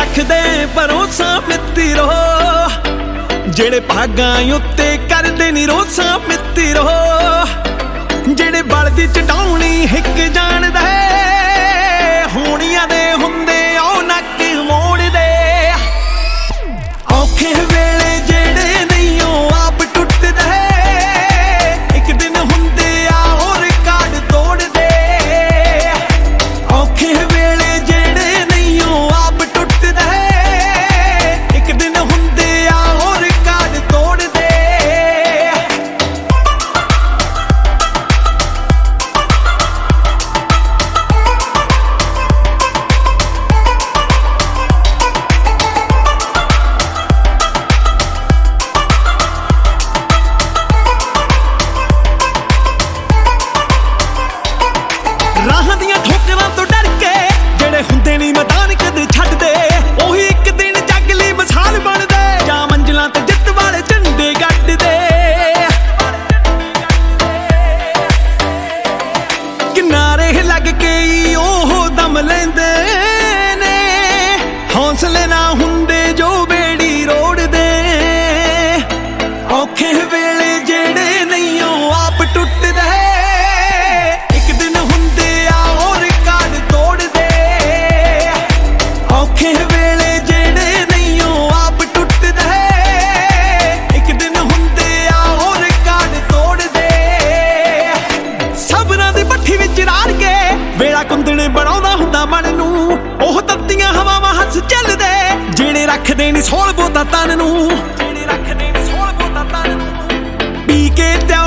रखदे भरोसा मित्रो, जेड़े भागां उत्ते करदे नी रोसा मित्रो, जेड़े बलदी चटाउणी हिक जाणदा होणियां दे हुंदे ओ नक मोड़दे। औखे वेले जेड़े नहीं ओ आप टुटदे, एक दिन हुंदे आ और रिकार्ड तोड़दे। औखे वेले जेड़े नहीं ओ आप टुटदे, एक दिन हुंदे आ और रिकार्ड तोड़दे। राहां दियां ठोकरां तो डर के जेड़े हुंदे नी मैदान कदे छड्डदे, ओही एक दिन जग लई मिसाल बनदे, जां मंजिलां ते जिੱਤ वाले झंडे गड्डदे। किनारे लग के ओह दम लैंदे ने, हौसले ना हुंदे जो बेड़ी रोड़दे। औखे वेले जेड़े नहीं ओ आप टुटदे, एक दिन हुंदे आ और रिकार्ड तोड़दे। औखे वेले जेड़े नहीं ओ आप टुटदे, एक दिन हुंदे आ और रिकार्ड तोड़दे। सबरां दी भट्ठी विच राड़ के वेला कुंदणे बनाउंदा हुंदा मन नूं, ओह तत्तियां हवावां हੱਸ ਚੱਲਦੇ, ਜਿਹੜੇ ਰੱਖਦੇ ਨੀ ਸੋਲ ਬੋਤਾ ਤਨ ਨੂੰ, ਜਿਹੜੇ ਰੱਖਦੇ ਨੀ ਸੋਲ ਬੋਤਾ ਤਨ ਨੂੰ। ਪੀ ਕੇ